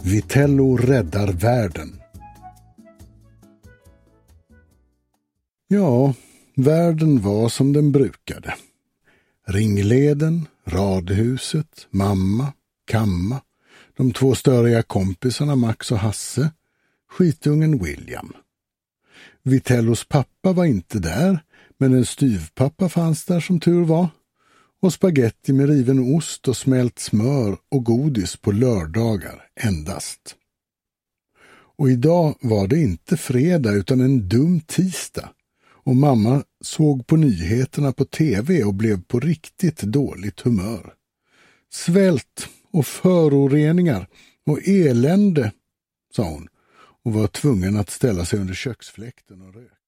Vitello räddar världen. Ja, världen var som den brukade. Ringleden, radhuset, mamma, kamma, de 2 störiga kompisarna Max och Hasse, skitungen William. Vitellos pappa var inte där, men en styvpappa fanns där som tur var. Och spaghetti med riven ost och smält smör och godis på lördagar endast. Och idag var det inte fredag utan en dum tisdag. Och mamma såg på nyheterna på tv och blev på riktigt dåligt humör. Svält och föroreningar och elände, sa hon och var tvungen att ställa sig under köksfläkten och röka.